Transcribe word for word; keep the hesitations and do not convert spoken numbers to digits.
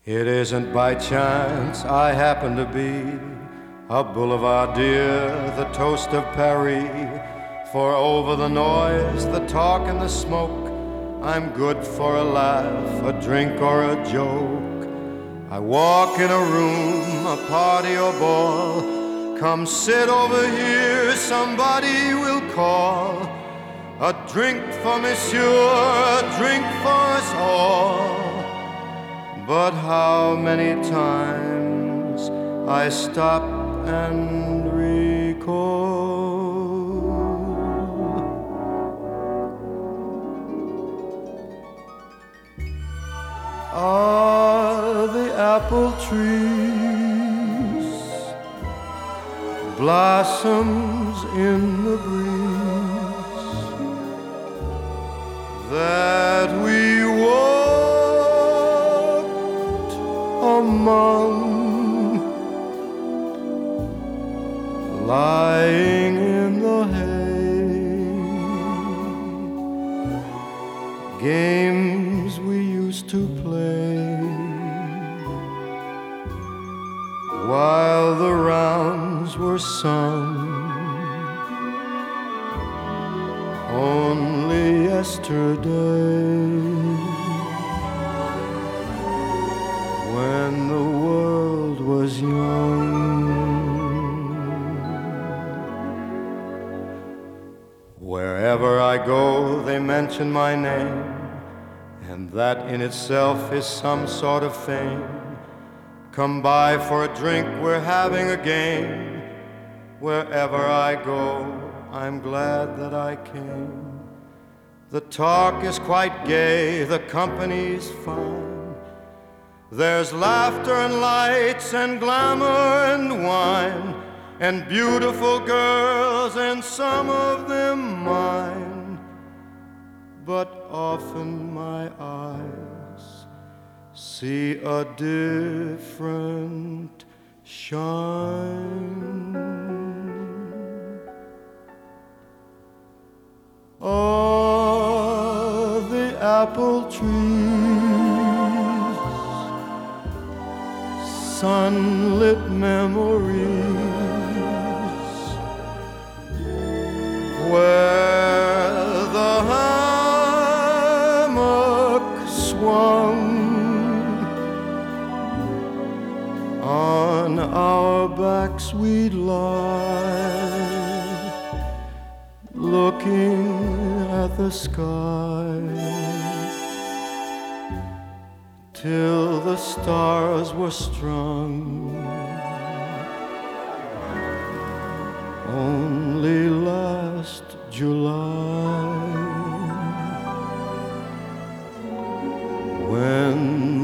It isn't by chance I happen to be a boulevardier, the toast of Paris. For over the noise, the talk and the smoke, I'm good for a laugh, a drink or a joke. I walk in a room, a party or ball. Come sit over here, somebody will call. A drink for monsieur, a drink for us all. But how many times I stop and recall. Are the apple trees blossoms in the breeze that we walked among, lying in the hay, games we used to play while the rounds were sung. Only yesterday, when the world was young. Wherever I go, they mention my name, and that in itself is some sort of fame. Come by for a drink, we're having a game. Wherever I go, I'm glad that I came. The talk is quite gay, the company's fine. There's laughter and lights and glamour and wine, and beautiful girls, and some of them mine. But often my eyes see a different shine. Oh, the apple trees, sunlit memories, where the hammock swung. On our backs we'd lie, looking at the sky, till the stars were strung. Only last July, when